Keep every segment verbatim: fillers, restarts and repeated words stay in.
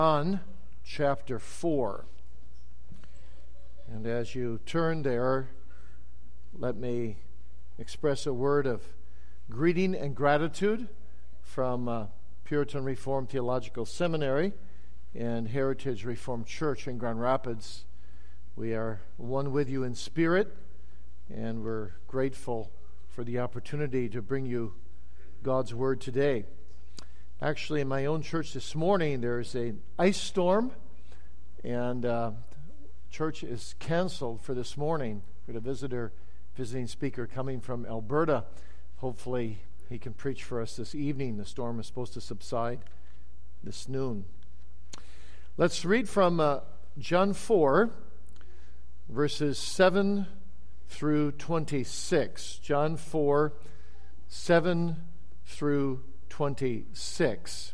John chapter four. And as you turn there, let me express a word of greeting and gratitude from uh, Puritan Reformed Theological Seminary and Heritage Reformed Church in Grand Rapids. We are one with you in spirit, and we're grateful for the opportunity to bring you God's Word today. Actually, in my own church this morning, there's an ice storm, and uh, church is canceled for this morning. We had a visitor, visiting speaker coming from Alberta. Hopefully, he can preach for us this evening. The storm is supposed to subside this noon. Let's read from uh, John four, verses seven through twenty-six. John four, seven through twenty-six.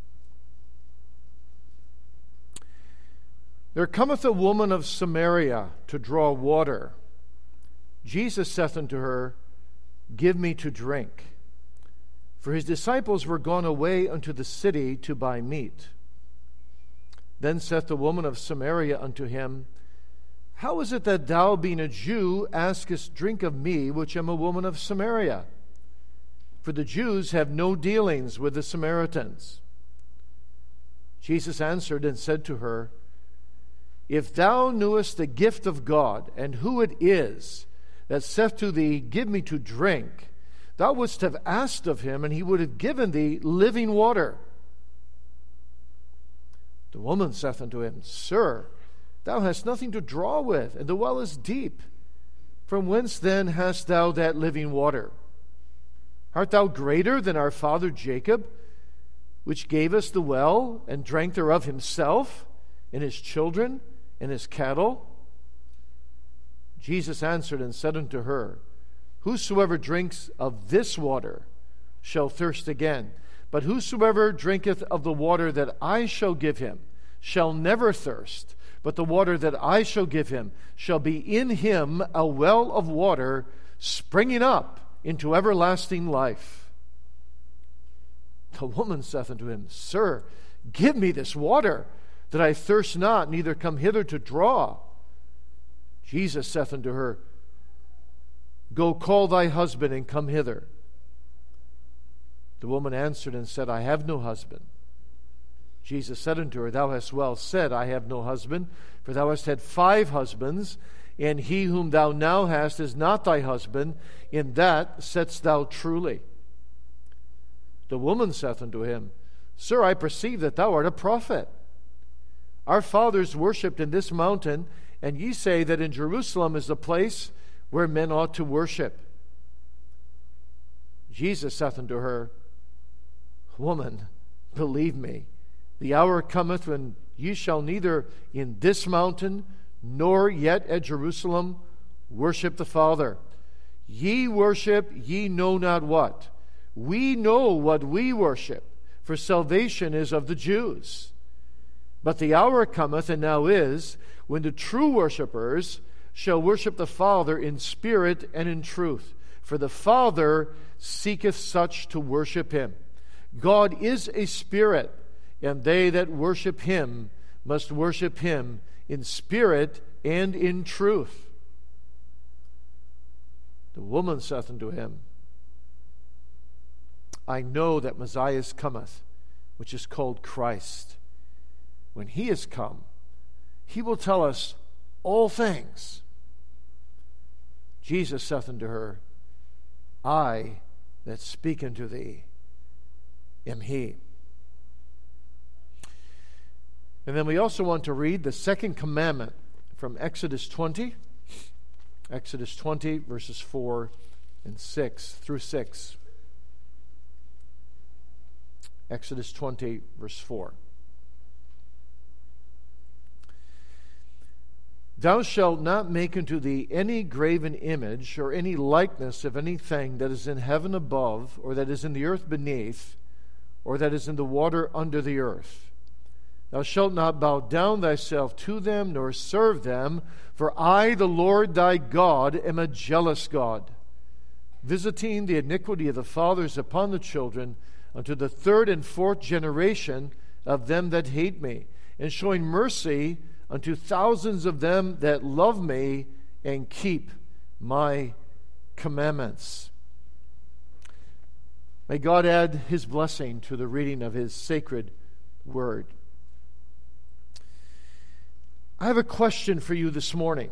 There cometh a woman of Samaria to draw water. Jesus saith unto her, Give me to drink. For his disciples were gone away unto the city to buy meat. Then saith the woman of Samaria unto him, How is it that thou, being a Jew, askest drink of me, which am a woman of Samaria? For the Jews have no dealings with the Samaritans. Jesus answered and said to her, If thou knewest the gift of God, and who it is that saith to thee, Give me to drink, thou wouldst have asked of him, and he would have given thee living water. The woman saith unto him, Sir, thou hast nothing to draw with, and the well is deep. From whence then hast thou that living water? Art thou greater than our father Jacob, which gave us the well, and drank thereof himself, and his children, and his cattle? Jesus answered and said unto her, Whosoever drinks of this water shall thirst again. But whosoever drinketh of the water that I shall give him shall never thirst. But the water that I shall give him shall be in him a well of water springing up into everlasting life. The woman saith unto him, Sir, give me this water, that I thirst not, neither come hither to draw. Jesus saith unto her, Go call thy husband, and come hither. The woman answered and said, I have no husband. Jesus said unto her, Thou hast well said, I have no husband, for thou hast had five husbands, and he whom thou now hast is not thy husband. In that saidst thou truly. The woman saith unto him, Sir, I perceive that thou art a prophet. Our fathers worshipped in this mountain, and ye say that in Jerusalem is the place where men ought to worship. Jesus saith unto her, Woman, believe me, the hour cometh when ye shall neither in this mountain nor yet at Jerusalem worship the Father. Ye worship ye know not what. We know what we worship, for salvation is of the Jews. But the hour cometh, and now is, when the true worshippers shall worship the Father in spirit and in truth. For the Father seeketh such to worship him. God is a spirit, and they that worship him must worship him in spirit and in truth. The woman saith unto him, I know that Messiah cometh, which is called Christ. When he is come, he will tell us all things. Jesus saith unto her, I that speak unto thee am he. And then we also want to read the second commandment from Exodus twenty. Exodus twenty, verses four and six through six. Exodus twenty, verse four. Thou shalt not make unto thee any graven image or any likeness of anything that is in heaven above, or that is in the earth beneath, or that is in the water under the earth. Thou shalt not bow down thyself to them, nor serve them, for I, the Lord thy God, am a jealous God, visiting the iniquity of the fathers upon the children unto the third and fourth generation of them that hate me, and showing mercy unto thousands of them that love me and keep my commandments. May God add his blessing to the reading of his sacred word. I have a question for you this morning.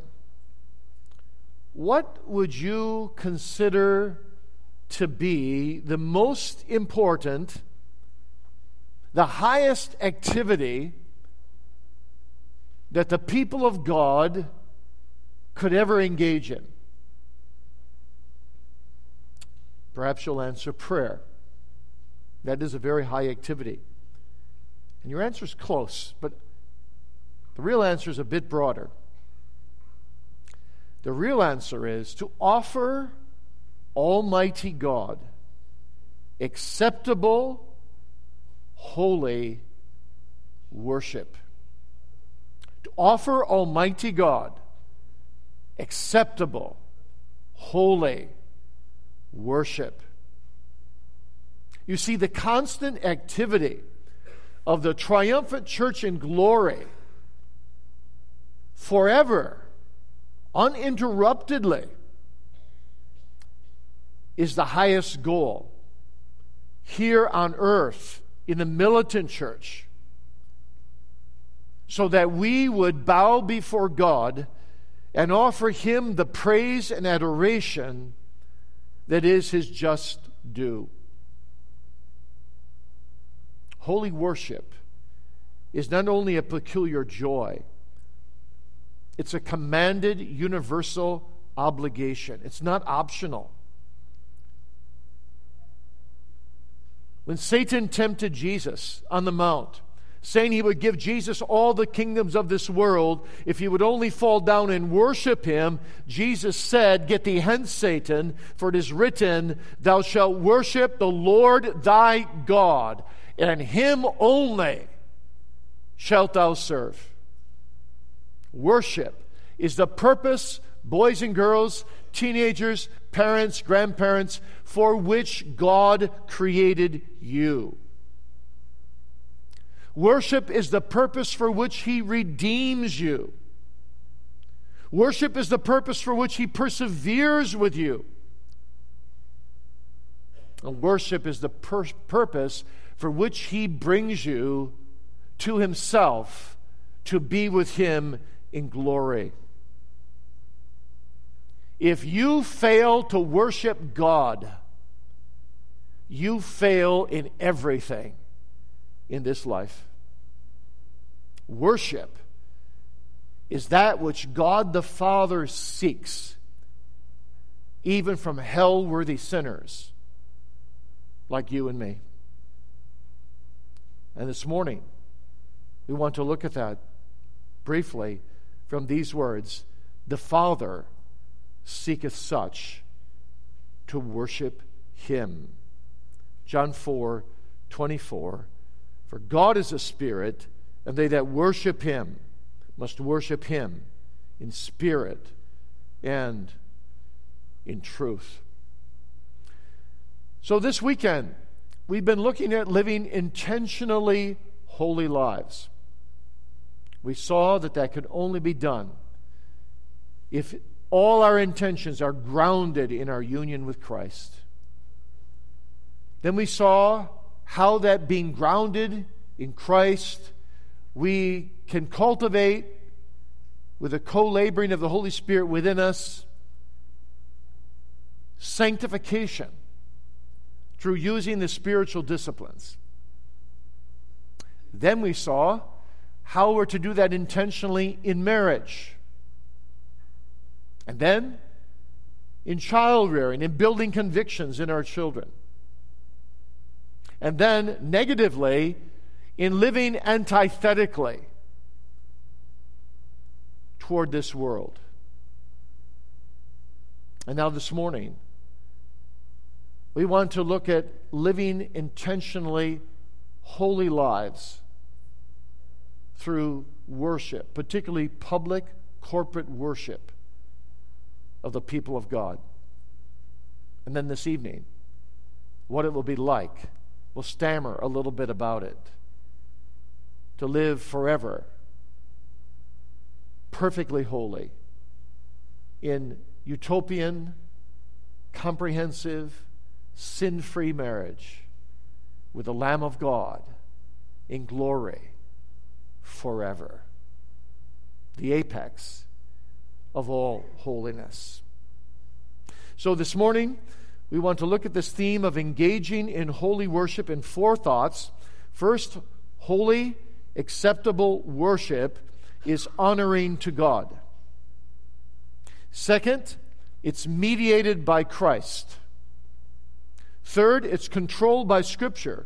What would you consider to be the most important, the highest activity that the people of God could ever engage in? Perhaps you'll answer prayer. That is a very high activity. And your answer is close, but the real answer is a bit broader. The real answer is to offer Almighty God acceptable, holy worship. To offer Almighty God acceptable, holy worship. You see, the constant activity of the triumphant church in glory, forever, uninterruptedly, is the highest goal here on earth in the militant church, so that we would bow before God and offer him the praise and adoration that is his just due. Holy worship is not only a peculiar joy, it's a commanded universal obligation. It's not optional. When Satan tempted Jesus on the mount, saying he would give Jesus all the kingdoms of this world if he would only fall down and worship him, Jesus said, "Get thee hence, Satan, for it is written, thou shalt worship the Lord thy God, and him only shalt thou serve." Worship is the purpose, boys and girls, teenagers, parents, grandparents, for which God created you. Worship is the purpose for which he redeems you. Worship is the purpose for which he perseveres with you. And worship is the pur- purpose for which he brings you to himself to be with him in glory. If you fail to worship God, you fail in everything in this life. Worship is that which God the Father seeks, even from hell-worthy sinners like you and me. And this morning, we want to look at that briefly from these words: the Father seeketh such to worship him. John four twenty-four. For God is a spirit, and they that worship him must worship him in spirit and in truth. So this weekend, we've been looking at living intentionally holy lives. We saw that that could only be done if all our intentions are grounded in our union with Christ. Then we saw how that being grounded in Christ, we can cultivate with the co-laboring of the Holy Spirit within us sanctification through using the spiritual disciplines. Then we saw how we're to do that intentionally in marriage. And then in child rearing, in building convictions in our children. And then negatively, in living antithetically toward this world. And now this morning, we want to look at living intentionally holy lives through worship, particularly public corporate worship of the people of God. And then this evening, what it will be like. We'll stammer a little bit about it. to live forever, perfectly holy, in utopian, comprehensive, sin-free marriage with the Lamb of God in glory forever. The apex of all holiness. So this morning, we want to look at this theme of engaging in holy worship in four thoughts. First, holy, acceptable worship is honoring to God. Second, it's mediated by Christ. Third, it's controlled by Scripture.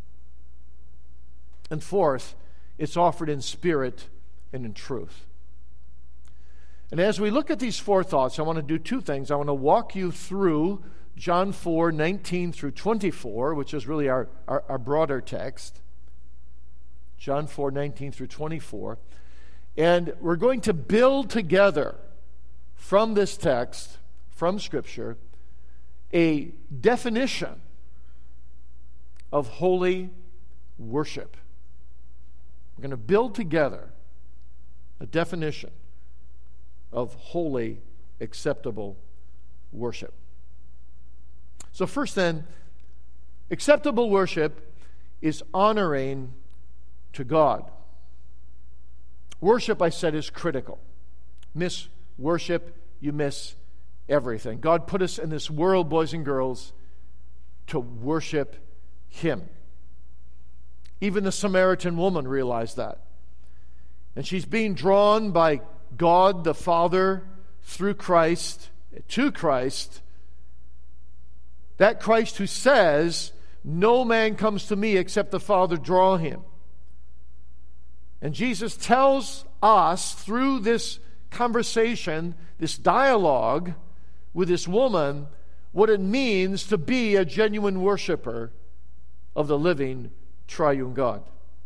And fourth, it's offered in spirit and in truth. And as we look at these four thoughts, I want to do two things. I want to walk you through John four, nineteen through twenty-four, which is really our, our, our broader text. John four, nineteen through twenty-four. And we're going to build together from this text, from Scripture, a definition of holy worship. We're going to build together a definition of holy, acceptable worship. So first then, acceptable worship is honoring to God. Worship, I said, is critical. Miss worship, you miss everything. God put us in this world, boys and girls, to worship Him. Even the Samaritan woman realized that. And she's being drawn by God the Father through Christ, to Christ, that Christ who says, "No man comes to me except the Father draw him." And Jesus tells us through this conversation, this dialogue with this woman, what it means to be a genuine worshiper of the living triune God.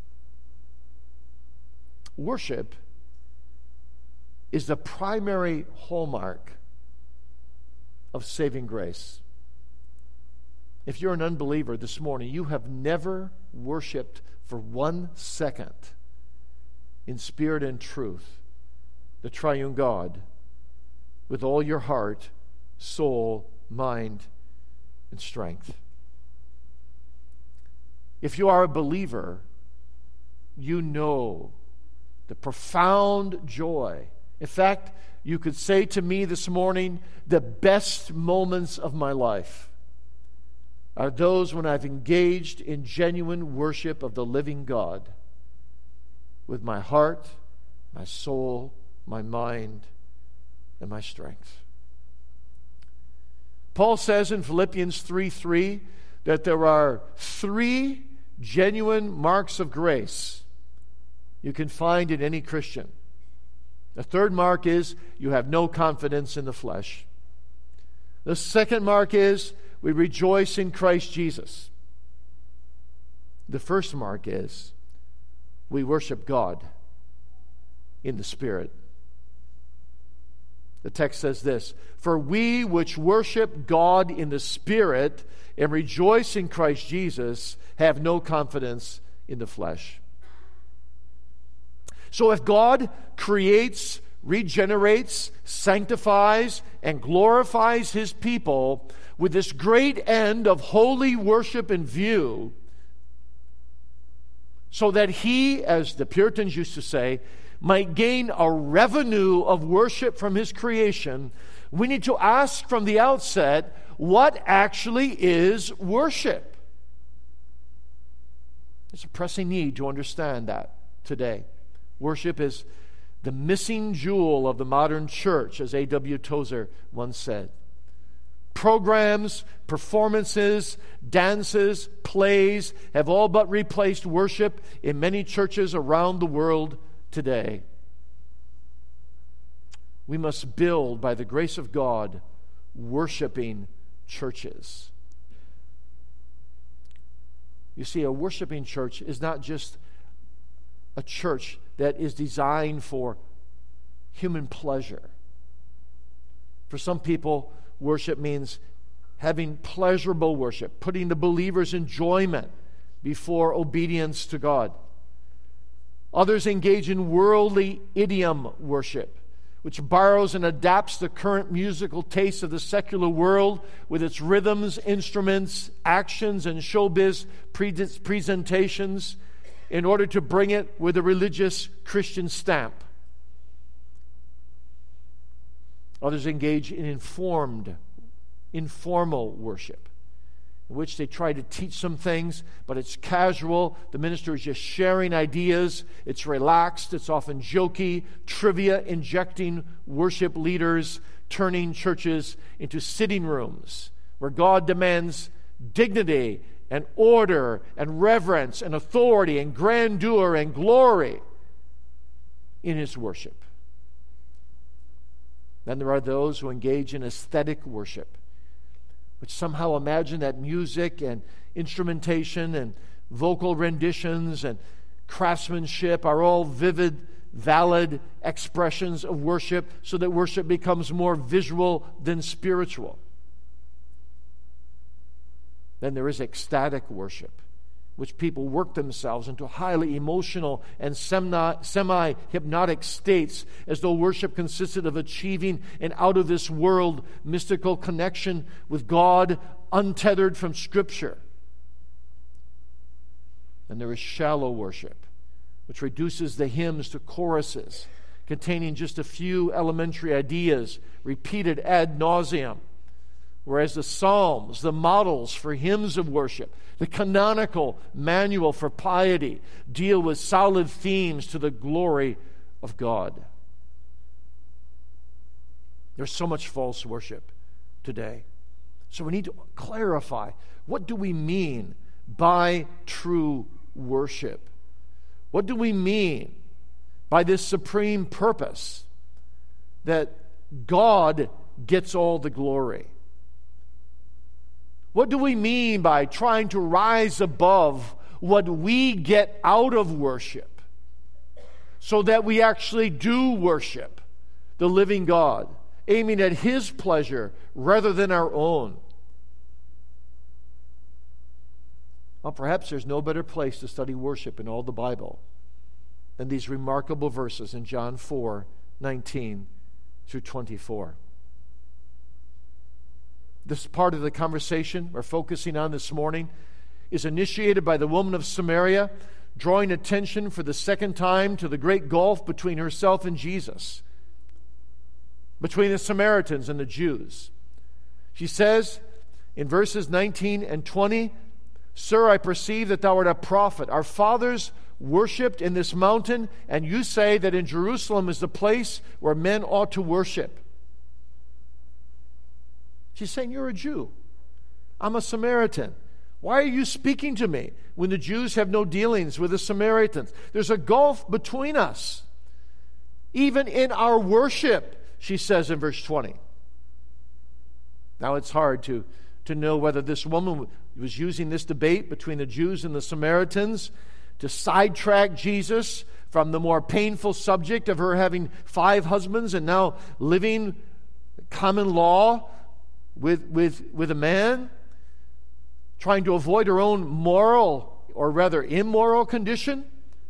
Worship is the primary hallmark of saving grace. If you're an unbeliever this morning, you have never worshiped for one second in spirit and truth the triune God with all your heart, soul, mind, and strength. If you are a believer, you know the profound joy. In fact, you could say to me this morning, the best moments of my life are those when I've engaged in genuine worship of the living God with my heart, my soul, my mind, and my strength. Paul says in Philippians three three that there are three genuine marks of grace you can find in any Christian. The third mark is you have no confidence in the flesh. The second mark is we rejoice in Christ Jesus. The first mark is we worship God in the Spirit. The text says this, "For we which worship God in the Spirit and rejoice in Christ Jesus have no confidence in the flesh." So if God creates, regenerates, sanctifies, and glorifies His people with this great end of holy worship in view, so that He, as the Puritans used to say, might gain a revenue of worship from His creation, we need to ask from the outset, what actually is worship? There's a pressing need to understand that today. Worship is the missing jewel of the modern church, as A W Tozer once said. Programs, performances, dances, plays have all but replaced worship in many churches around the world today. We must build, by the grace of God, worshiping churches. You see, a worshiping church is not just a church that is designed for human pleasure. For some people, worship means having pleasurable worship, putting the believer's enjoyment before obedience to God. Others engage in worldly idiom worship, which borrows and adapts the current musical taste of the secular world with its rhythms, instruments, actions, and showbiz pre- presentations in order to bring it with a religious Christian stamp. Others engage in informed, informal worship, in which they try to teach some things, but it's casual. The minister is just sharing ideas. It's relaxed. It's often jokey, trivia, injecting worship leaders, turning churches into sitting rooms where God demands dignity and order and reverence and authority and grandeur and glory in His worship. Then there are those who engage in aesthetic worship, which somehow imagine that music and instrumentation and vocal renditions and craftsmanship are all vivid, valid expressions of worship, so that worship becomes more visual than spiritual. Then there is ecstatic worship, which people work themselves into highly emotional and semi-hypnotic states, as though worship consisted of achieving an out-of-this-world mystical connection with God, untethered from Scripture. And there is shallow worship, which reduces the hymns to choruses, containing just a few elementary ideas, repeated ad nauseum. Whereas the Psalms, the models for hymns of worship, the canonical manual for piety, deal with solid themes to the glory of God. There's so much false worship today. So we need to clarify, what do we mean by true worship? What do we mean by this supreme purpose that God gets all the glory? What do we mean by trying to rise above what we get out of worship so that we actually do worship the living God, aiming at His pleasure rather than our own? Well, perhaps there's no better place to study worship in all the Bible than these remarkable verses in John four, nineteen through twenty-four. This part of the conversation we're focusing on this morning is initiated by the woman of Samaria, drawing attention for the second time to the great gulf between herself and Jesus, between the Samaritans and the Jews. She says in verses nineteen and twenty, "Sir, I perceive that thou art a prophet. Our fathers worshipped in this mountain, and you say that in Jerusalem is the place where men ought to worship." She's saying, you're a Jew. I'm a Samaritan. Why are you speaking to me when the Jews have no dealings with the Samaritans? There's a gulf between us. Even in our worship, she says in verse twenty. Now it's hard to, to know whether this woman was using this debate between the Jews and the Samaritans to sidetrack Jesus from the more painful subject of her having five husbands and now living common law with, with, with a man, trying to avoid her own moral, or rather immoral condition.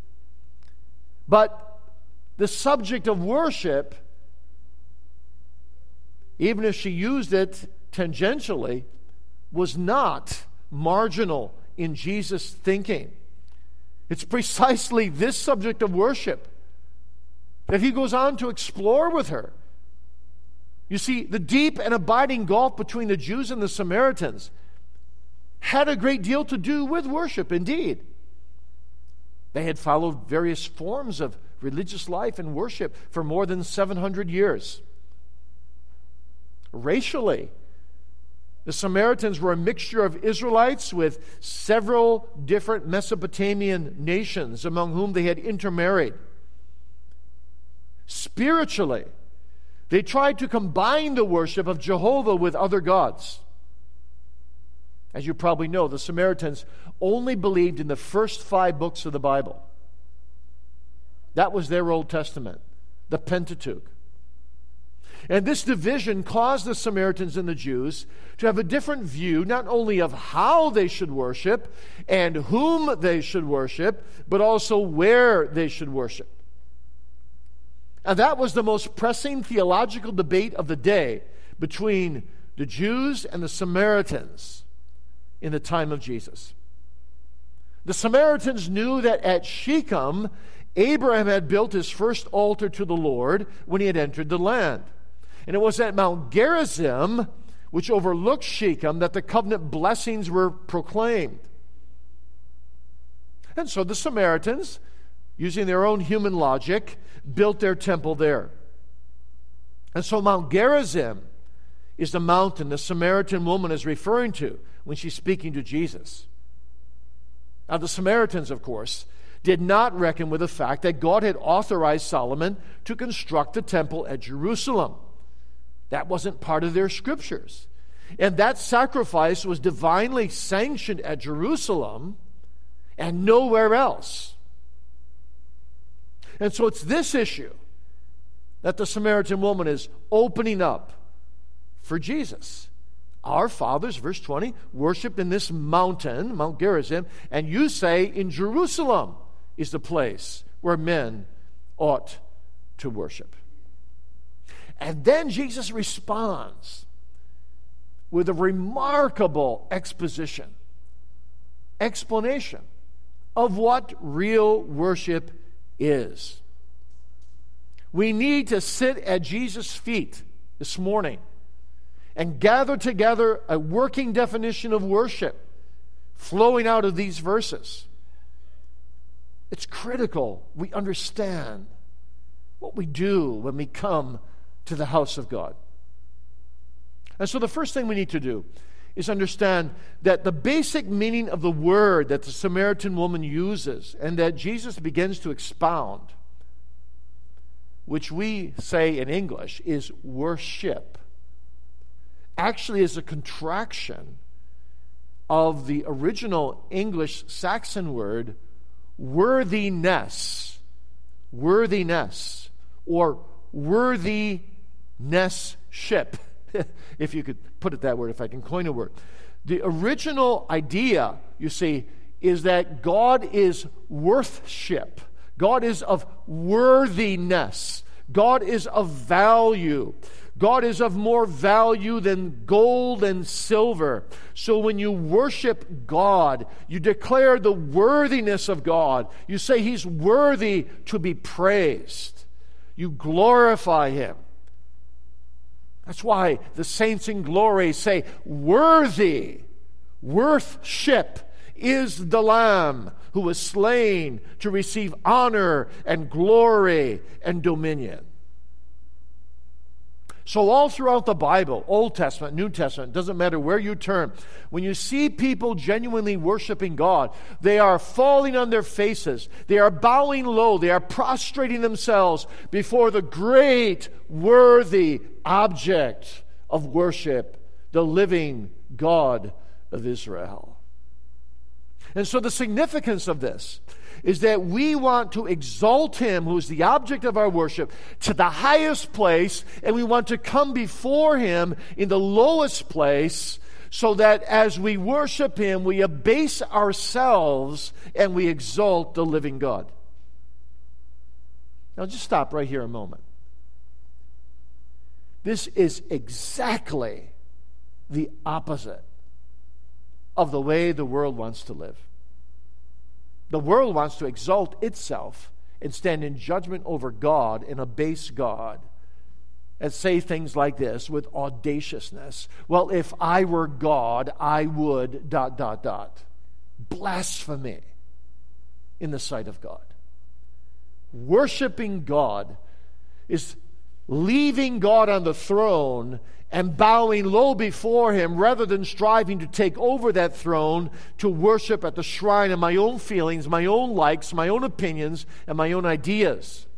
But the subject of worship, even if she used it tangentially, was not marginal in Jesus' thinking. It's precisely this subject of worship that he goes on to explore with her. You see, the deep and abiding gulf between the Jews and the Samaritans had a great deal to do with worship, indeed. They had followed various forms of religious life and worship for more than seven hundred years. Racially, the Samaritans were a mixture of Israelites with several different Mesopotamian nations among whom they had intermarried. Spiritually, they tried to combine the worship of Jehovah with other gods. As you probably know, the Samaritans only believed in the first five books of the Bible. That was their Old Testament, the Pentateuch. And this division caused the Samaritans and the Jews to have a different view, not only of how they should worship and whom they should worship, but also where they should worship. And that was the most pressing theological debate of the day between the Jews and the Samaritans in the time of Jesus. The Samaritans knew that at Shechem, Abraham had built his first altar to the Lord when he had entered the land. And it was at Mount Gerizim, which overlooked Shechem, that the covenant blessings were proclaimed. And so the Samaritans, using their own human logic, built their temple there. And so Mount Gerizim is the mountain the Samaritan woman is referring to when she's speaking to Jesus. Now, the Samaritans, of course, did not reckon with the fact that God had authorized Solomon to construct the temple at Jerusalem. That wasn't part of their scriptures. And that sacrifice was divinely sanctioned at Jerusalem and nowhere else. And so it's this issue that the Samaritan woman is opening up for Jesus. Our fathers, verse twenty, worshiped in this mountain, Mount Gerizim, and you say in Jerusalem is the place where men ought to worship. And then Jesus responds with a remarkable exposition, explanation of what real worship is. We need to sit at Jesus' feet this morning and gather together a working definition of worship flowing out of these verses. It's critical we understand what we do when we come to the house of God. And so the first thing we need to do is understand that the basic meaning of the word that the Samaritan woman uses and that Jesus begins to expound, which we say in English is worship, actually is a contraction of the original English Saxon word worthiness, worthiness, or worthiness-ship, if you could put it that word, if I can coin a word. The original idea, you see, is that God is worthship. God is of worthiness. God is of value. God is of more value than gold and silver. So when you worship God, you declare the worthiness of God. You say He's worthy to be praised. You glorify Him. That's why the saints in glory say, worthy, worthship is the Lamb who was slain to receive honor and glory and dominion. So all throughout the Bible, Old Testament, New Testament, doesn't matter where you turn, when you see people genuinely worshiping God, they are falling on their faces, they are bowing low, they are prostrating themselves before the great, worthy object of worship, the living God of Israel. And so the significance of this is that we want to exalt Him, who is the object of our worship, to the highest place, and we want to come before Him in the lowest place, so that as we worship Him, we abase ourselves and we exalt the living God. Now just stop right here a moment. This is exactly the opposite of the way the world wants to live. The world wants to exalt itself and stand in judgment over God and abase God and say things like this with audaciousness. Well, if I were God, I would dot, dot, dot. Blasphemy in the sight of God. Worshiping God is leaving God on the throne and bowing low before Him rather than striving to take over that throne to worship at the shrine of my own feelings, my own likes, my own opinions, and my own ideas.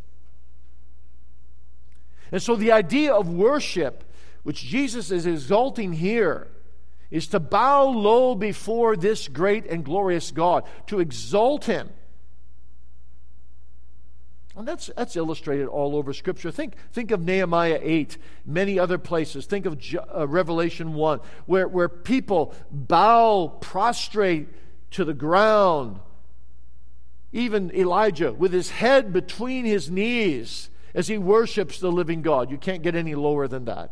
And so the idea of worship, which Jesus is exalting here, is to bow low before this great and glorious God, to exalt Him. And that's, that's illustrated all over Scripture. Think, think of Nehemiah eight, many other places. Think of uh, Revelation one, where, where people bow, prostrate to the ground. Even Elijah, with his head between his knees as he worships the living God. You can't get any lower than that.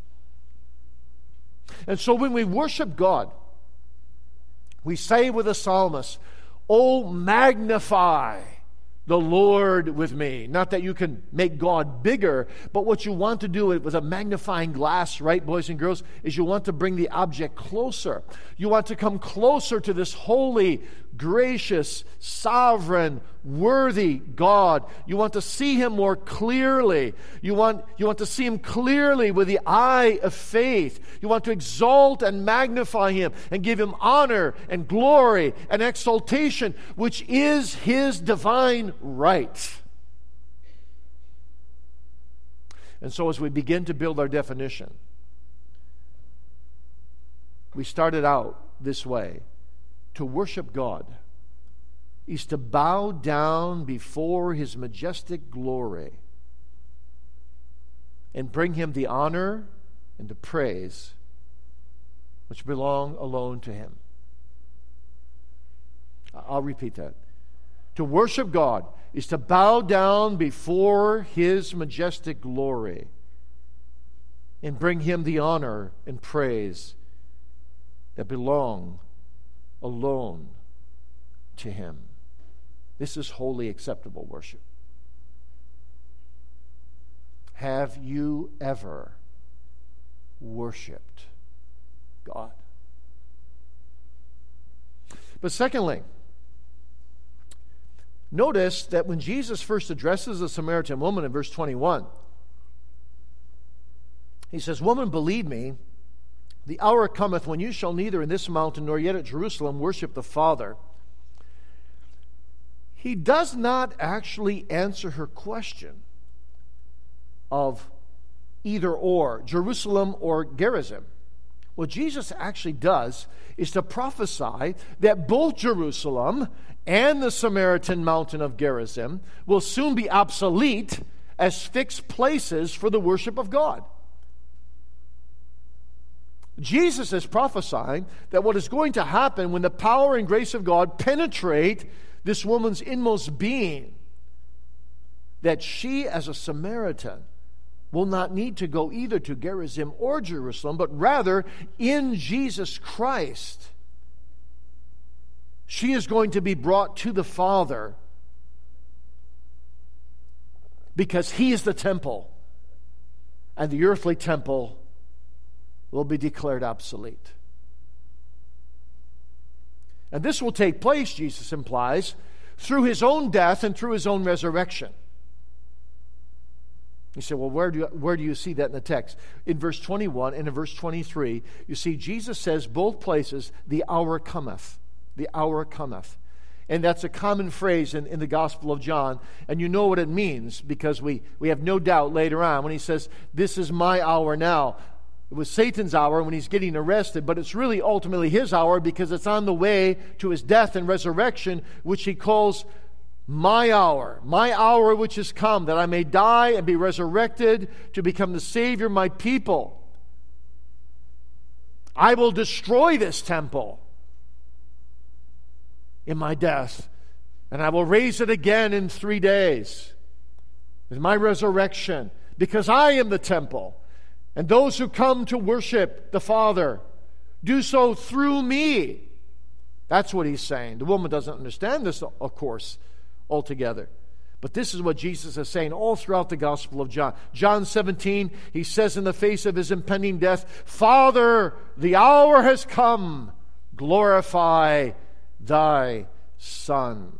And so when we worship God, we say with the psalmist, "Oh, magnify the Lord with me." Not that you can make God bigger, but what you want to do with a magnifying glass, right, boys and girls, is you want to bring the object closer. You want to come closer to this holy, gracious, sovereign, worthy God. You want to see Him more clearly. You want, you want to see Him clearly with the eye of faith. You want to exalt and magnify Him and give Him honor and glory and exaltation, which is His divine right. And so as we begin to build our definition, we started out this way. To worship God is to bow down before His majestic glory and bring Him the honor and the praise which belong alone to Him. I'll repeat that. To worship God is to bow down before His majestic glory and bring Him the honor and praise that belong alone to Him. This is wholly acceptable worship. Have you ever worshiped God? But secondly, notice that when Jesus first addresses the Samaritan woman in verse twenty-one, He says, "Woman, believe me, the hour cometh when you shall neither in this mountain nor yet at Jerusalem worship the Father." He does not actually answer her question of either or, Jerusalem or Gerizim. What Jesus actually does is to prophesy that both Jerusalem and the Samaritan mountain of Gerizim will soon be obsolete as fixed places for the worship of God. Jesus is prophesying that what is going to happen when the power and grace of God penetrate this woman's inmost being, that she as a Samaritan will not need to go either to Gerizim or Jerusalem, but rather in Jesus Christ, she is going to be brought to the Father because He is the temple, and the earthly temple will be declared obsolete. And this will take place, Jesus implies, through His own death and through His own resurrection. You say, well, where do you, where do you see that in the text? In verse twenty-one and in verse twenty-three, you see Jesus says both places, "The hour cometh." The hour cometh. And that's a common phrase in, in the Gospel of John. And you know what it means because we, we have no doubt later on when He says, "This is my hour now." It was Satan's hour when he's getting arrested, but it's really ultimately His hour because it's on the way to His death and resurrection, which He calls my hour, my hour which has come, that I may die and be resurrected to become the Savior of my people. I will destroy this temple in my death, and I will raise it again in three days. It's my resurrection, because I am the temple. And those who come to worship the Father do so through me. That's what He's saying. The woman doesn't understand this, of course, altogether. But this is what Jesus is saying all throughout the Gospel of John. John seventeen, He says in the face of His impending death, "Father, the hour has come. Glorify Thy Son."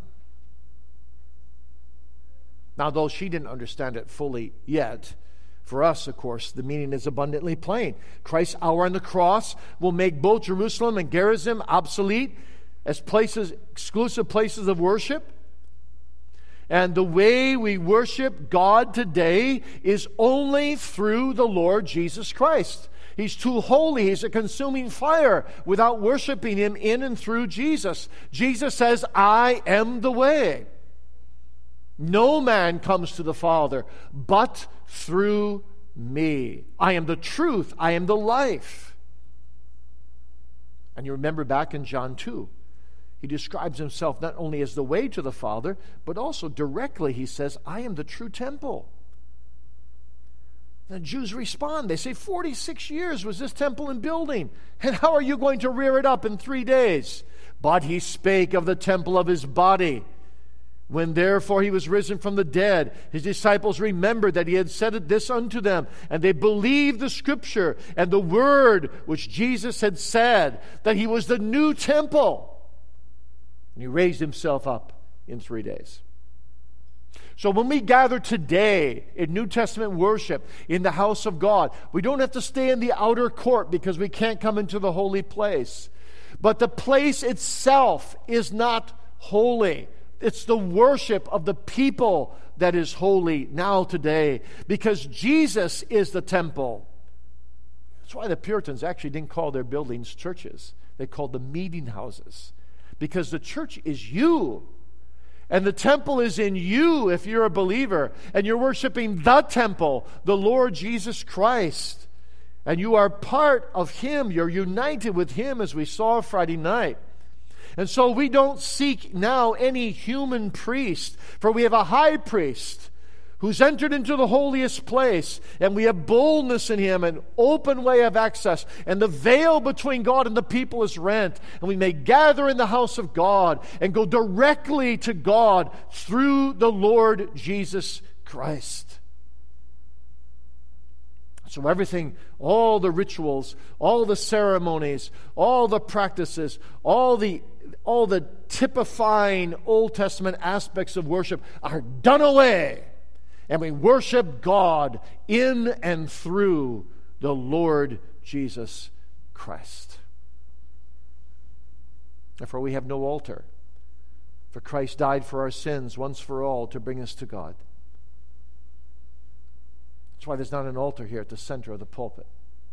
Now, though she didn't understand it fully yet, for us, of course, the meaning is abundantly plain. Christ's hour on the cross will make both Jerusalem and Gerizim obsolete as places, exclusive places of worship. And the way we worship God today is only through the Lord Jesus Christ. He's too holy. He's a consuming fire without worshiping Him in and through Jesus. Jesus says, "I am the way." No man comes to the Father but through me. I am the truth. I am the life. And you remember back in John two, he describes himself not only as the way to the Father, but also directly he says, I am the true temple. The Jews respond. They say, forty-six years was this temple in building, and how are you going to rear it up in three days? But he spake of the temple of his body. When therefore he was risen from the dead, his disciples remembered that he had said this unto them, and they believed the Scripture and the word which Jesus had said, that he was the new temple. And he raised himself up in three days. So when we gather today in New Testament worship in the house of God, we don't have to stay in the outer court because we can't come into the holy place. But the place itself is not holy. It's the worship of the people that is holy now today, because Jesus is the temple. That's why the Puritans actually didn't call their buildings churches. They called them meeting houses, because the church is you. And the temple is in you if you're a believer, and you're worshiping the temple, the Lord Jesus Christ. And you are part of Him. You're united with Him, as we saw Friday night. And so we don't seek now any human priest, for we have a high priest who's entered into the holiest place, and we have boldness in Him, an open way of access, and the veil between God and the people is rent, and we may gather in the house of God and go directly to God through the Lord Jesus Christ. So everything, all the rituals, all the ceremonies, all the practices, all the all the typifying Old Testament aspects of worship are done away. And we worship God in and through the Lord Jesus Christ. Therefore, we have no altar. For Christ died for our sins once for all to bring us to God. That's why there's not an altar here at the center of the pulpit.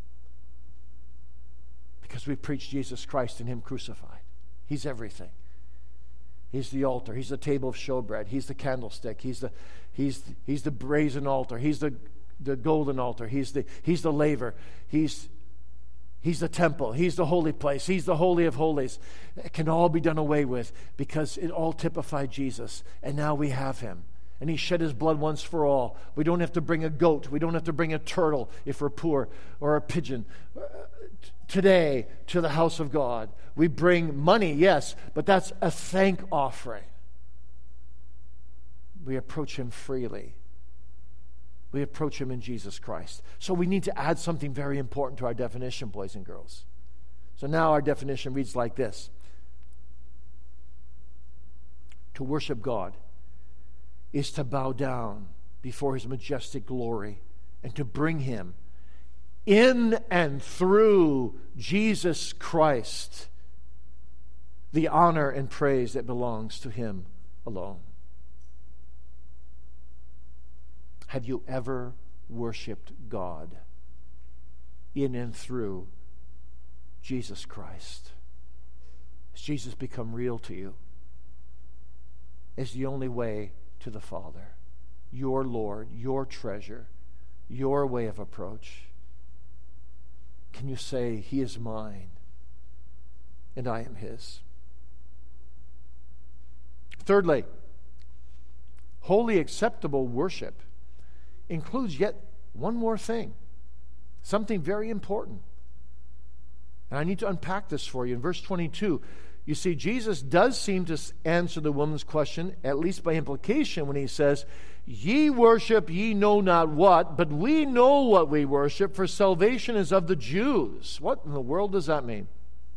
Because we preach Jesus Christ and Him crucified. He's everything. He's the altar. He's the table of showbread. He's the candlestick. He's the he's he's the brazen altar. He's the, the golden altar. He's the he's the laver. He's he's the temple. He's the holy place. He's the holy of holies. It can all be done away with because it all typified Jesus. And now we have Him. And He shed His blood once for all. We don't have to bring a goat. We don't have to bring a turtle if we're poor, or a pigeon. Today, to the house of God, we bring money, yes, but that's a thank offering. We approach Him freely. We approach Him in Jesus Christ. So we need to add something very important to our definition, boys and girls. So now our definition reads like this: to worship God is to bow down before His majestic glory and to bring Him in and through Jesus Christ the honor and praise that belongs to Him alone. Have you ever worshiped God in and through Jesus Christ? Has Jesus become real to you? Is the only way to the Father, your Lord, your treasure, your way of approach? Can you say, He is mine and I am His? Thirdly, wholly acceptable worship includes yet one more thing, something very important. And I need to unpack this for you. In verse twenty-two, you see, Jesus does seem to answer the woman's question, at least by implication, when He says, Ye worship ye know not what, but we know what we worship, for salvation is of the Jews. What in the world does that mean?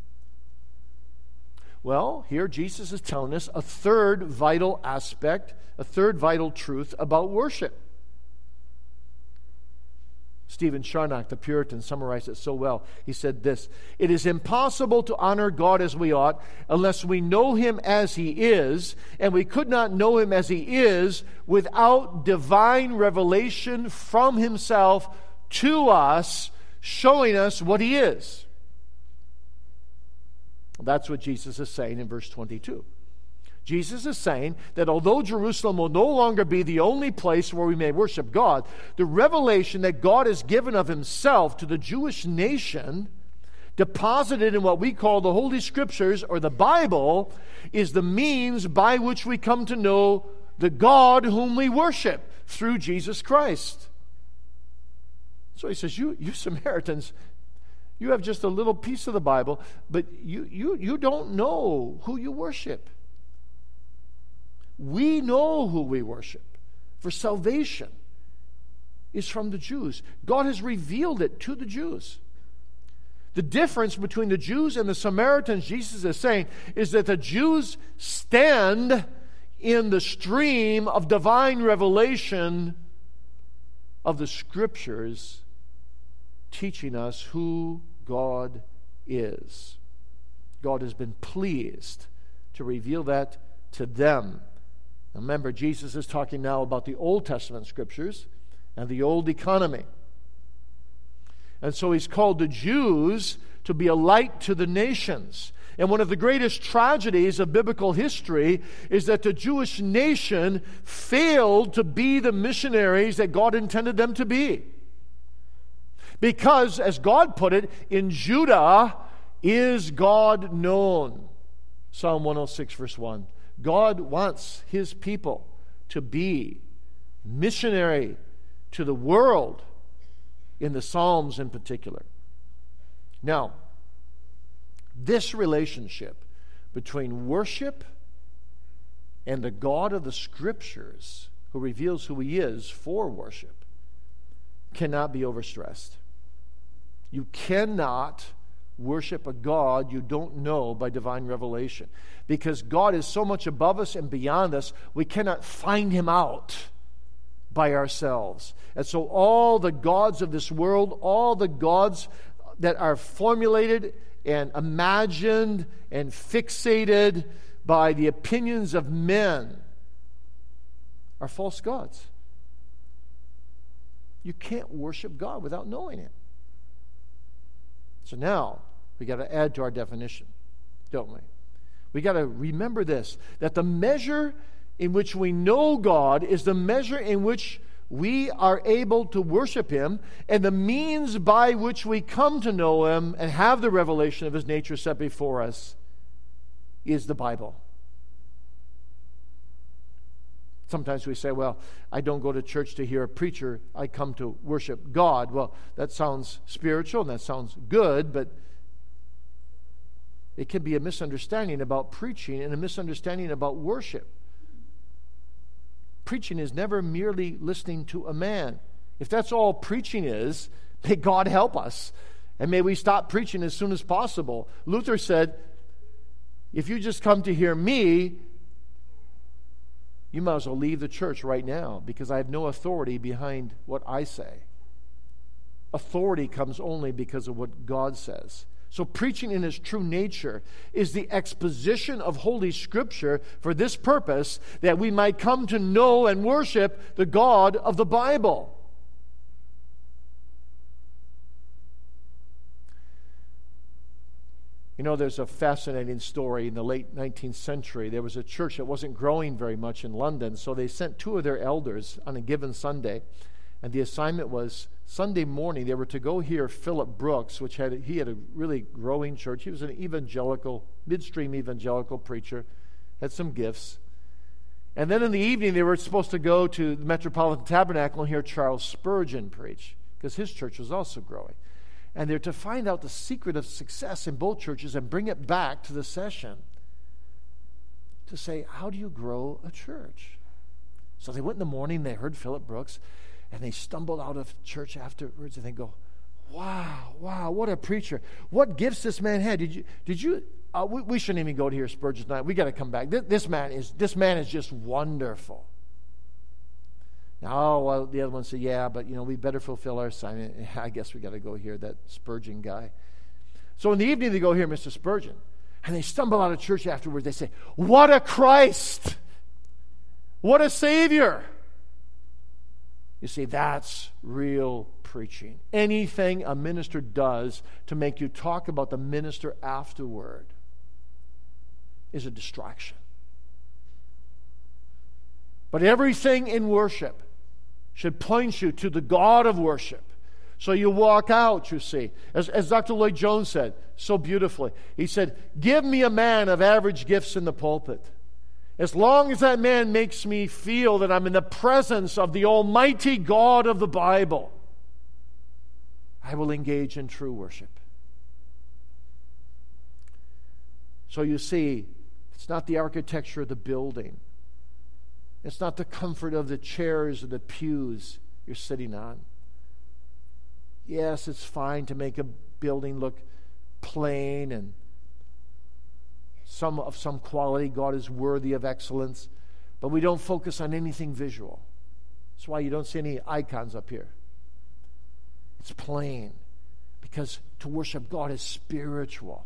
Well, here Jesus is telling us a third vital aspect, a third vital truth about worship. Stephen Charnock, the Puritan, summarized it so well. He said this: it is impossible to honor God as we ought unless we know Him as He is, and we could not know Him as He is without divine revelation from Himself to us, showing us what He is. That's what Jesus is saying in verse twenty-two. Jesus is saying that although Jerusalem will no longer be the only place where we may worship God, the revelation that God has given of himself to the Jewish nation, deposited in what we call the Holy Scriptures or the Bible, is the means by which we come to know the God whom we worship through Jesus Christ. So he says, you, you Samaritans, you have just a little piece of the Bible, but you, you, you don't know who you worship. We know who we worship, for salvation is from the Jews. God has revealed it to the Jews. The difference between the Jews and the Samaritans, Jesus is saying, is that the Jews stand in the stream of divine revelation of the Scriptures, teaching us who God is. God has been pleased to reveal that to them. Remember, Jesus is talking now about the Old Testament Scriptures and the old economy. And so he's called the Jews to be a light to the nations. And one of the greatest tragedies of biblical history is that the Jewish nation failed to be the missionaries that God intended them to be. Because, as God put it, in Judah is God known. Psalm one oh six, verse one. God wants his people to be missionary to the world, in the Psalms in particular. Now, this relationship between worship and the God of the Scriptures, who reveals who he is for worship, cannot be overstressed. You cannot worship a God you don't know by divine revelation. Because God is so much above us and beyond us, we cannot find him out by ourselves. And so all the gods of this world, all the gods that are formulated and imagined and fixated by the opinions of men are false gods. You can't worship God without knowing him. So now, we got to add to our definition, don't we? We got to remember this, that the measure in which we know God is the measure in which we are able to worship him, and the means by which we come to know him and have the revelation of his nature set before us is the Bible. Sometimes we say, well, I don't go to church to hear a preacher, I come to worship God. Well, that sounds spiritual and that sounds good, but it can be a misunderstanding about preaching and a misunderstanding about worship. Preaching is never merely listening to a man. If that's all preaching is, may God help us. And may we stop preaching as soon as possible. Luther said, if you just come to hear me, you might as well leave the church right now, because I have no authority behind what I say. Authority comes only because of what God says. So preaching in its true nature is the exposition of Holy Scripture for this purpose, that we might come to know and worship the God of the Bible. You know, there's a fascinating story. In the late nineteenth century, there was a church that wasn't growing very much in London, so they sent two of their elders on a given Sunday, and the assignment was Sunday morning they were to go hear Philip Brooks, which had he had a really growing church. He was an evangelical, midstream evangelical preacher, had some gifts. And then in the evening they were supposed to go to the Metropolitan Tabernacle and hear Charles Spurgeon preach, because his church was also growing. And they're to find out the secret of success in both churches and bring it back to the session to say, how do you grow a church? So they went in the morning, they heard Philip Brooks, and they stumbled out of church afterwards, and they go, wow, wow, what a preacher. What gifts this man had. Did you, did you, uh, we, we shouldn't even go to hear Spurgeon tonight. We got to come back. This, this man is, this man is just wonderful. Now, oh, well, the other one said, yeah, but, you know, we better fulfill our assignment. I guess we got to go hear that Spurgeon guy. So in the evening, they go hear Mister Spurgeon. And they stumble out of church afterwards. They say, what a Christ! What a Savior! You see, that's real preaching. Anything a minister does to make you talk about the minister afterward is a distraction. But everything in worship should point you to the God of worship. So you walk out, you see. As, as Doctor Lloyd Jones said so beautifully, he said, give me a man of average gifts in the pulpit. As long as that man makes me feel that I'm in the presence of the Almighty God of the Bible, I will engage in true worship. So you see, it's not the architecture of the building. It's not the comfort of the chairs or the pews you're sitting on. Yes, it's fine to make a building look plain and some of some quality. God is worthy of excellence. But we don't focus on anything visual. That's why you don't see any icons up here. It's plain. Because to worship God is spiritual.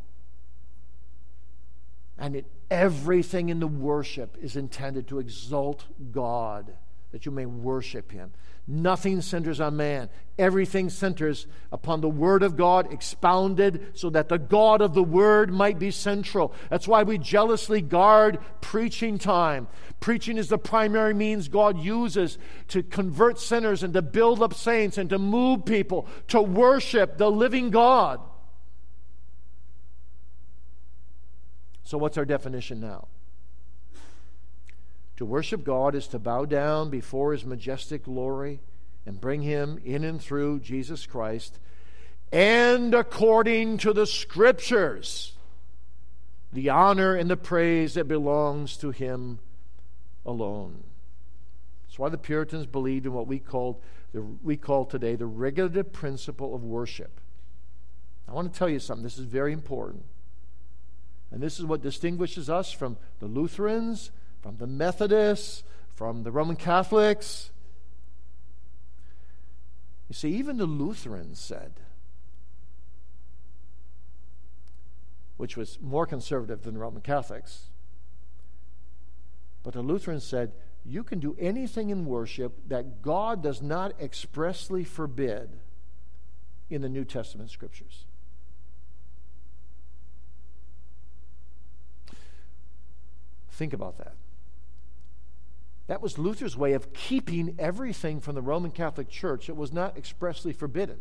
And it, everything in the worship is intended to exalt God, that you may worship Him. Nothing centers on man. Everything centers upon the Word of God expounded so that the God of the Word might be central. That's why we jealously guard preaching time. Preaching is the primary means God uses to convert sinners and to build up saints and to move people to worship the living God. So what's our definition now? To worship God is to bow down before His majestic glory and bring Him in and through Jesus Christ, and according to the Scriptures, the honor and the praise that belongs to Him alone. That's why the Puritans believed in what we call, the, we call today the regulative principle of worship. I want to tell you something. This is very important. And this is what distinguishes us from the Lutherans, from the Methodists, from the Roman Catholics. You see, even the Lutherans said, which was more conservative than the Roman Catholics, but the Lutherans said, you can do anything in worship that God does not expressly forbid in the New Testament Scriptures. Think about that. That was Luther's way of keeping everything from the Roman Catholic Church that was not expressly forbidden.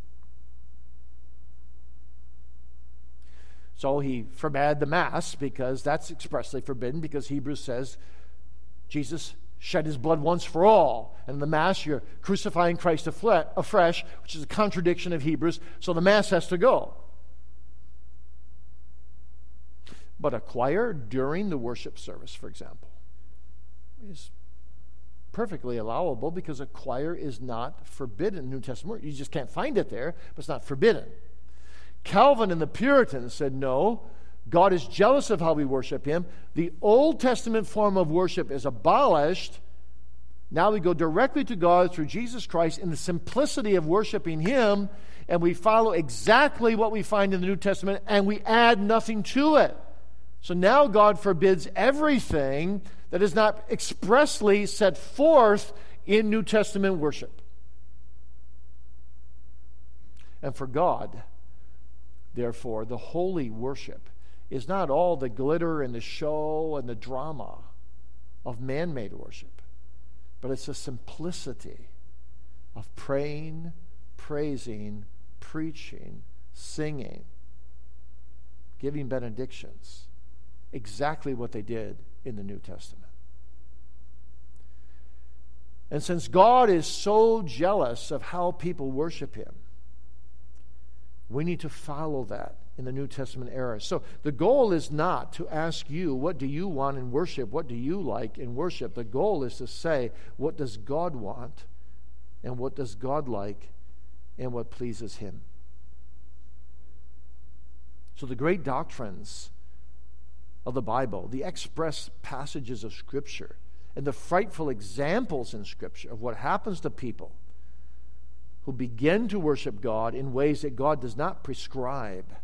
So he forbade the Mass because that's expressly forbidden, because Hebrews says Jesus shed His blood once for all. And in the Mass, you're crucifying Christ afresh, which is a contradiction of Hebrews, so the Mass has to go. But a choir during the worship service, for example, is perfectly allowable because a choir is not forbidden in the New Testament. You just can't find it there, but it's not forbidden. Calvin and the Puritans said, no, God is jealous of how we worship Him. The Old Testament form of worship is abolished. Now we go directly to God through Jesus Christ in the simplicity of worshiping Him, and we follow exactly what we find in the New Testament, and we add nothing to it. So now God forbids everything that is not expressly set forth in New Testament worship. And for God, therefore, the holy worship is not all the glitter and the show and the drama of man-made worship, but it's a simplicity of praying, praising, preaching, singing, giving benedictions. Exactly what they did in the New Testament. And since God is so jealous of how people worship Him, we need to follow that in the New Testament era. So the goal is not to ask you, what do you want in worship? What do you like in worship? The goal is to say, what does God want? And what does God like? And what pleases Him? So the great doctrines of the Bible, the express passages of Scripture, and the frightful examples in Scripture of what happens to people who begin to worship God in ways that God does not prescribe,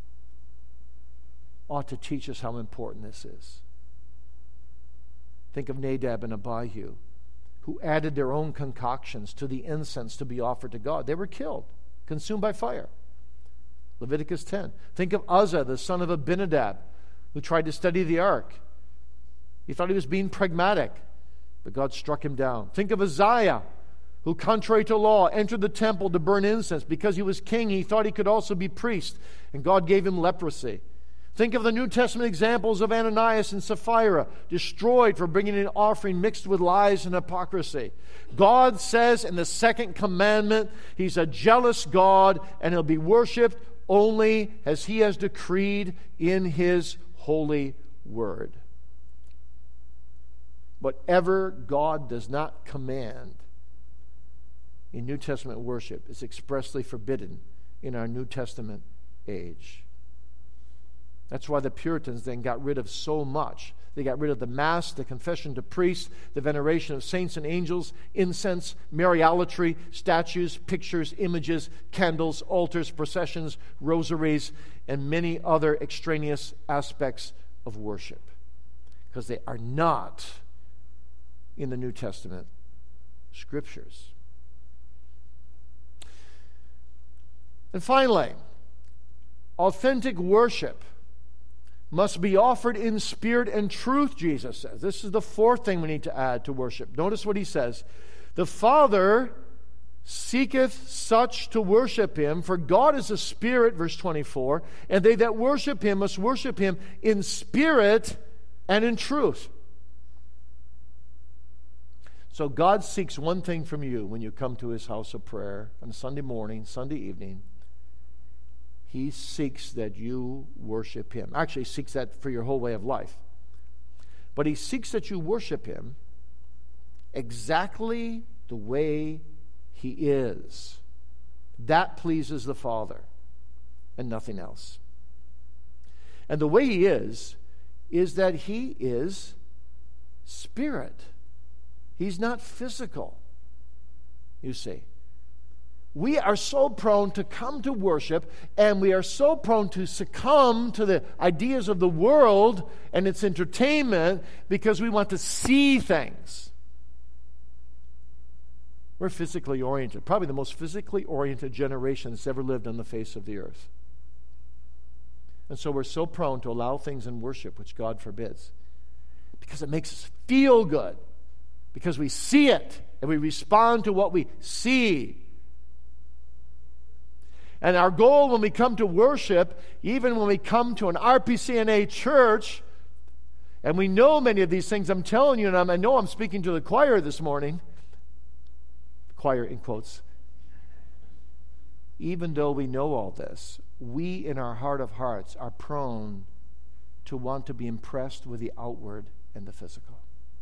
ought to teach us how important this is. Think of Nadab and Abihu, who added their own concoctions to the incense to be offered to God. They were killed, consumed by fire. Leviticus ten. Think of Uzzah, the son of Abinadab, who tried to study the ark. He thought he was being pragmatic. but God struck him down. Think of Uzziah, who, contrary to law, entered the temple to burn incense. Because he was king, he thought he could also be priest, and God gave him leprosy. Think of the New Testament examples of Ananias and Sapphira, destroyed for bringing an offering mixed with lies and hypocrisy. God says in the second commandment, He's a jealous God, and He'll be worshipped only as He has decreed in His holy word. Whatever God does not command in New Testament worship is expressly forbidden in our New Testament age. That's why the Puritans then got rid of so much. They got rid of the Mass, the confession to priests, the veneration of saints and angels, incense, Mariolatry, statues, pictures, images, candles, altars, processions, rosaries, and many other extraneous aspects of worship, because they are not in the New Testament scriptures. And finally, authentic worship must be offered in spirit and truth, Jesus says. This is the fourth thing we need to add to worship. Notice what he says. The Father seeketh such to worship Him, for God is a spirit, verse twenty-four, and they that worship Him must worship Him in spirit and in truth. So God seeks one thing from you when you come to His house of prayer on Sunday morning, Sunday evening. He seeks that you worship Him. Actually, He seeks that for your whole way of life. But He seeks that you worship Him exactly the way He is. That pleases the Father and nothing else. And the way He is, is that He is spirit. He's not physical, you see. We are so prone to come to worship, and we are so prone to succumb to the ideas of the world and its entertainment because we want to see things. We're physically oriented, probably the most physically oriented generation that's ever lived on the face of the earth. And so we're so prone to allow things in worship which God forbids because it makes us feel good, because we see it and we respond to what we see. And our goal when we come to worship, even when we come to an R P C N A church, and we know many of these things, I'm telling you, and I'm, I know I'm speaking to the choir this morning, choir in quotes, even though we know all this, we in our heart of hearts are prone to want to be impressed with the outward and the physical.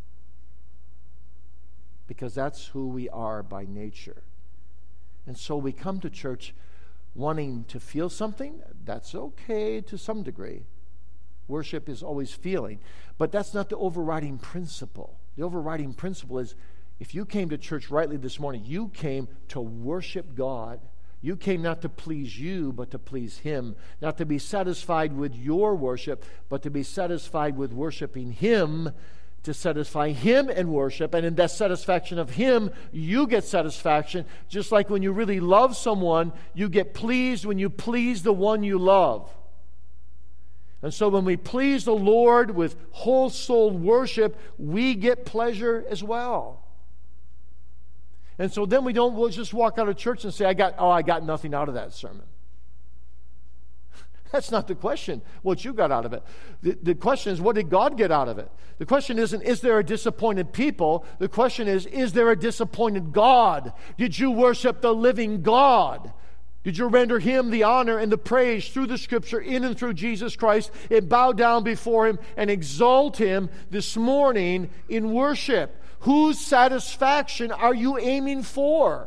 Because that's who we are by nature. And so we come to church wanting to feel something. That's okay to some degree. Worship is always feeling. But that's not the overriding principle. The overriding principle is, if you came to church rightly this morning, you came to worship God. You came not to please you, but to please Him. Not to be satisfied with your worship, but to be satisfied with worshiping Him, to satisfy Him in worship, and in that satisfaction of Him, you get satisfaction. Just like when you really love someone, you get pleased when you please the one you love. And so when we please the Lord with whole-souled worship, we get pleasure as well. And so then we don't we'll just walk out of church and say, I got, oh, I got nothing out of that sermon. That's not the question, what you got out of it. The, the question is, what did God get out of it? The question isn't, is there a disappointed people? The question is, is there a disappointed God? Did you worship the living God? Did you render Him the honor and the praise through the Scripture, in and through Jesus Christ, and bow down before Him and exalt Him this morning in worship? Whose satisfaction are you aiming for?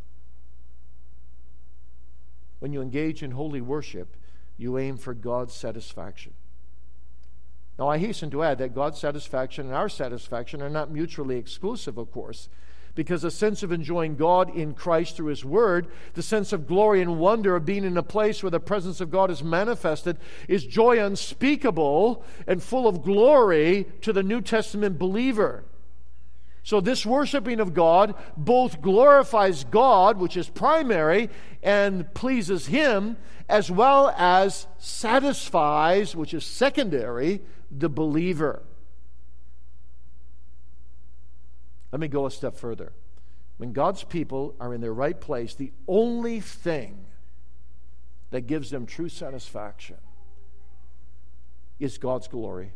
When you engage in holy worship, you aim for God's satisfaction. Now, I hasten to add that God's satisfaction and our satisfaction are not mutually exclusive, of course, because the sense of enjoying God in Christ through His Word, the sense of glory and wonder of being in a place where the presence of God is manifested, is joy unspeakable and full of glory to the New Testament believer. So this worshiping of God both glorifies God, which is primary, and pleases Him, as well as satisfies, which is secondary, the believer. Let me go a step further. When God's people are in their right place, the only thing that gives them true satisfaction is God's glory.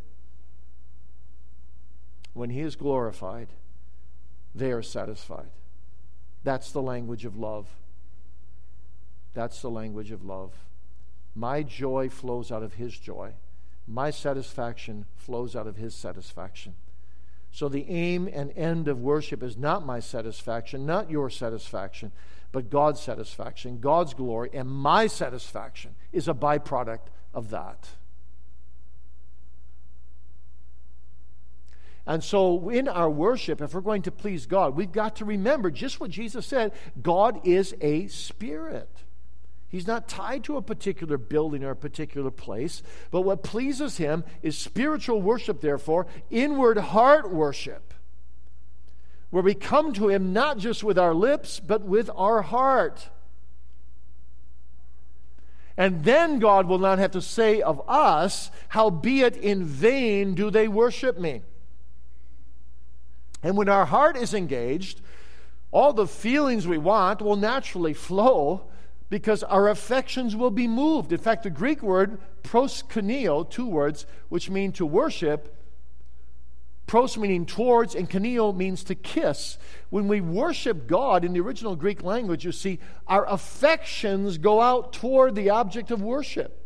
When He is glorified, they are satisfied. That's the language of love. That's the language of love. My joy flows out of His joy. My satisfaction flows out of His satisfaction. So the aim and end of worship is not my satisfaction, not your satisfaction, but God's satisfaction, God's glory, and my satisfaction is a byproduct of that. And so in our worship, if we're going to please God, we've got to remember just what Jesus said. God is a spirit. He's not tied to a particular building or a particular place. But what pleases Him is spiritual worship, therefore, inward heart worship, where we come to Him not just with our lips, but with our heart. And then God will not have to say of us, howbeit in vain do they worship me. And when our heart is engaged, all the feelings we want will naturally flow, because our affections will be moved. In fact, the Greek word proskuneo, two words, which mean to worship, pros meaning towards, and kuneo means to kiss. When we worship God in the original Greek language, you see, our affections go out toward the object of worship.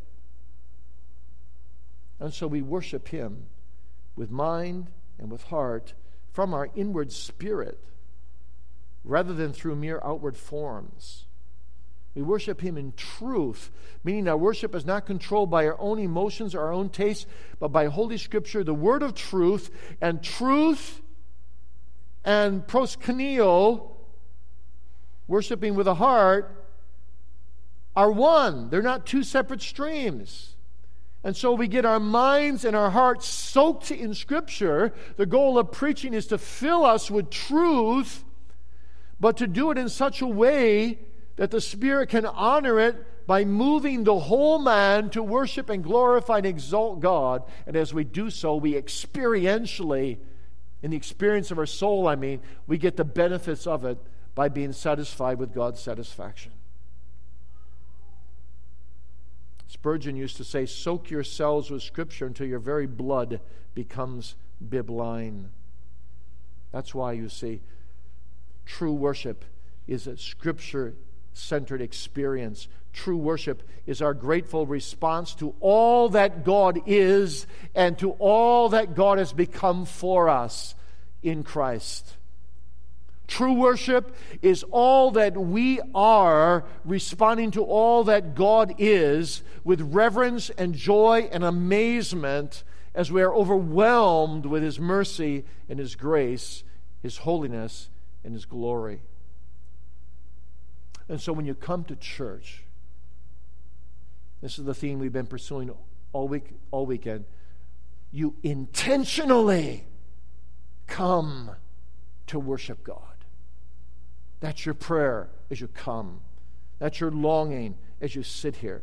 And so we worship Him with mind and with heart from our inward spirit, rather than through mere outward forms. We worship Him in truth, meaning our worship is not controlled by our own emotions or our own tastes, but by Holy Scripture, the Word of truth. And truth and proskuneo, worshiping with a heart, are one. They're not two separate streams. And so we get our minds and our hearts soaked in Scripture. The goal of preaching is to fill us with truth, but to do it in such a way that the Spirit can honor it by moving the whole man to worship and glorify and exalt God. And as we do so, we experientially, in the experience of our soul, I mean, we get the benefits of it by being satisfied with God's satisfaction. Spurgeon used to say, soak yourselves with Scripture until your very blood becomes bibline. That's why, you see, true worship is a Scripture centered experience. True worship is our grateful response to all that God is and to all that God has become for us in Christ. True worship is all that we are responding to all that God is with reverence and joy and amazement as we are overwhelmed with His mercy and His grace, His holiness and His glory. And so when you come to church, this is the theme we've been pursuing all week, all weekend, you intentionally come to worship God. That's your prayer as you come. That's your longing as you sit here.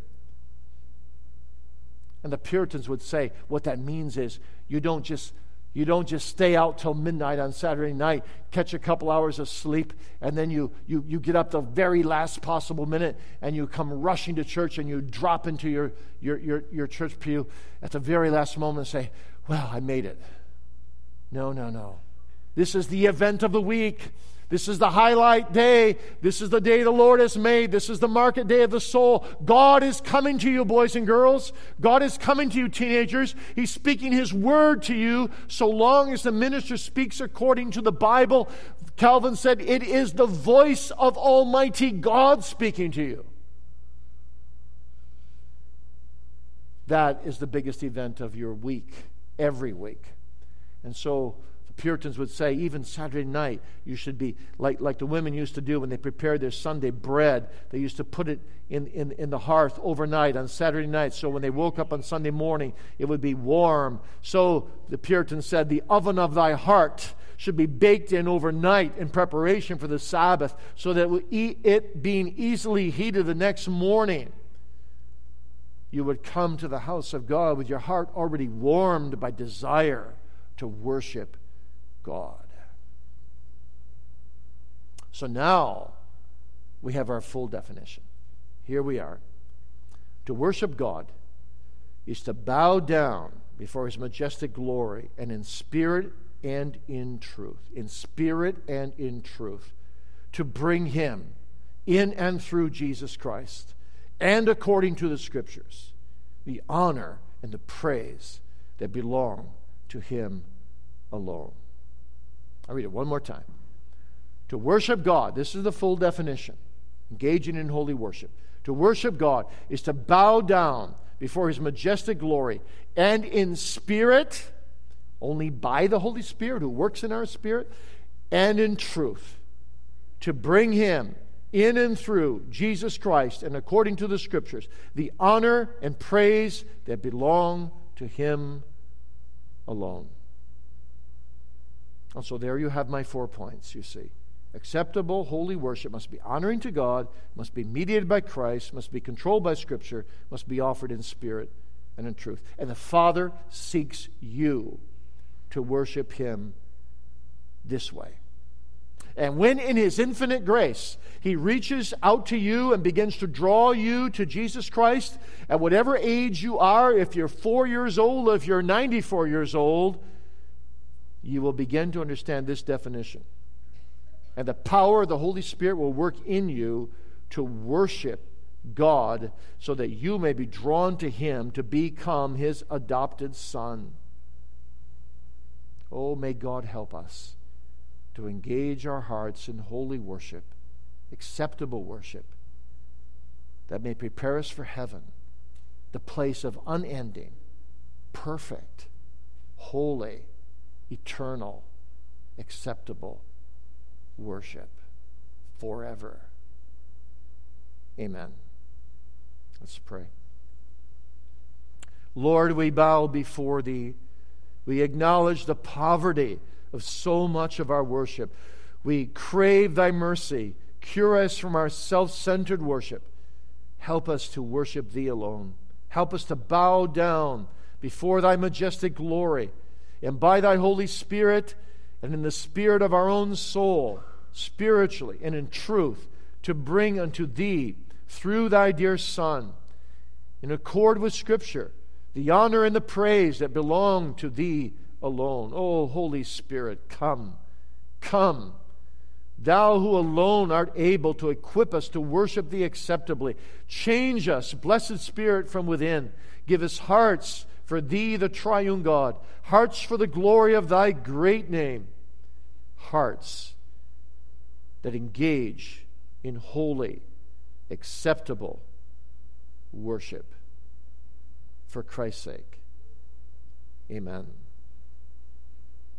And the Puritans would say what that means is you don't just You don't just stay out till midnight on Saturday night, catch a couple hours of sleep, and then you, you, you get up the very last possible minute and you come rushing to church and you drop into your, your, your, your church pew at the very last moment and say, well, I made it. No, no, no. This is the event of the week. This is the highlight day. This is the day the Lord has made. This is the market day of the soul. God is coming to you, boys and girls. God is coming to you, teenagers. He's speaking His word to you so long as the minister speaks according to the Bible. Calvin said, it is the voice of Almighty God speaking to you. That is the biggest event of your week, every week. And so Puritans would say, even Saturday night, you should be, like, like the women used to do when they prepared their Sunday bread. They used to put it in, in, in the hearth overnight on Saturday night, so when they woke up on Sunday morning, it would be warm. So the Puritans said, the oven of thy heart should be baked in overnight in preparation for the Sabbath, so that it being easily heated the next morning, you would come to the house of God with your heart already warmed by desire to worship God. So now we have our full definition. Here we are. To worship God is to bow down before his majestic glory, and in spirit and in truth. In spirit and in truth. To bring him in and through Jesus Christ, and according to the Scriptures, the honor and the praise that belong to him alone. I'll read it one more time. To worship God, this is the full definition, engaging in holy worship. To worship God is to bow down before his majestic glory, and in spirit, only by the Holy Spirit who works in our spirit, and in truth, to bring him in and through Jesus Christ, and according to the Scriptures, the honor and praise that belong to him alone. And so there you have my four points, you see. Acceptable, holy worship must be honoring to God, must be mediated by Christ, must be controlled by Scripture, must be offered in spirit and in truth. And the Father seeks you to worship him this way. And when in his infinite grace he reaches out to you and begins to draw you to Jesus Christ, at whatever age you are, if you're four years old, if you're ninety-four years old, you will begin to understand this definition. And the power of the Holy Spirit will work in you to worship God so that you may be drawn to him to become his adopted son. Oh, may God help us to engage our hearts in holy worship, acceptable worship, that may prepare us for heaven, the place of unending, perfect, holy, eternal, acceptable worship forever. Amen. Let's pray. Lord, we bow before thee. We acknowledge the poverty of so much of our worship. We crave thy mercy. Cure us from our self-centered worship. Help us to worship thee alone. Help us to bow down before thy majestic glory, and by thy Holy Spirit and in the spirit of our own soul, spiritually and in truth, to bring unto thee, through thy dear Son, in accord with Scripture, the honor and the praise that belong to thee alone. O Holy Spirit, come, come. Thou who alone art able to equip us to worship thee acceptably. Change us, blessed Spirit, from within. Give us hearts for thee, the triune God, hearts for the glory of thy great name, hearts that engage in holy, acceptable worship for Christ's sake. Amen.